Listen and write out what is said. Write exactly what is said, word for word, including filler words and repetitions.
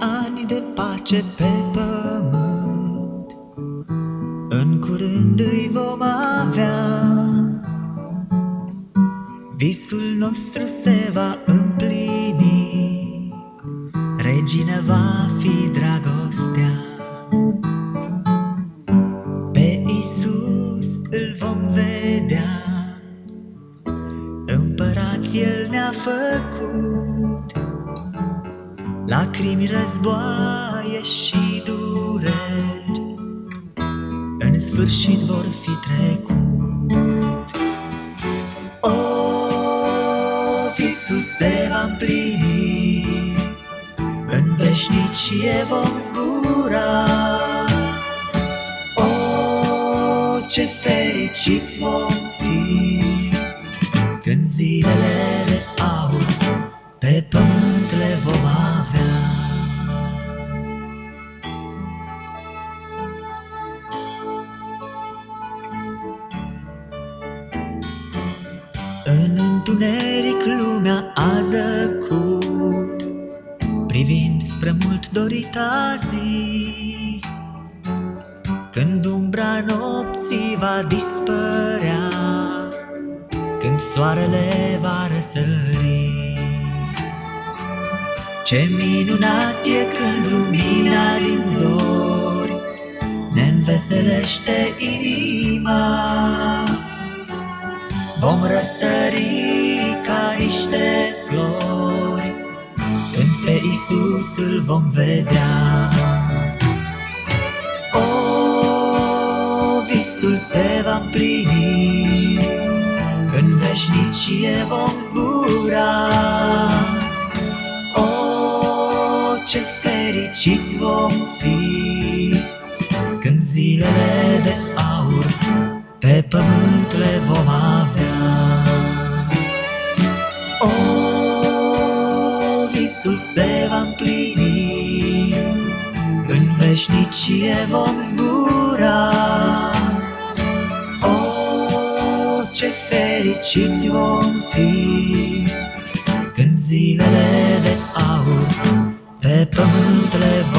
ani de pace pe pământ, în curând îi vom avea. Visul nostru se va împlini, regină va fi dragostea. Pe Iisus îl vom vedea, împărați El ne-a făcut. Lacrimi, războaie și dureri în sfârșit vor fi trecut. O, visul se va împlini, în veșnicie vom zbura. O, ce fericiți vom fi, când zilele de aur pe pământ le vom avea. În întuneric lumea a zăcut, privind spre mult dorita zi, când umbra nopții va dispărea, când soarele va răsări. Ce minunat e când lumina din zori ne înveselește inima. Vom răsări ca niște flori, când pe Iisus îl vom vedea. O, visul se va împlini, în veșnicie vom zbura. O, ce fericiți vom fi, când zilele de aur pe pământ le vom avea. O, visul se va împlini, în veșnicie vom zbura. O, ce fericiți vom fi, când zilele de aur pe pământ le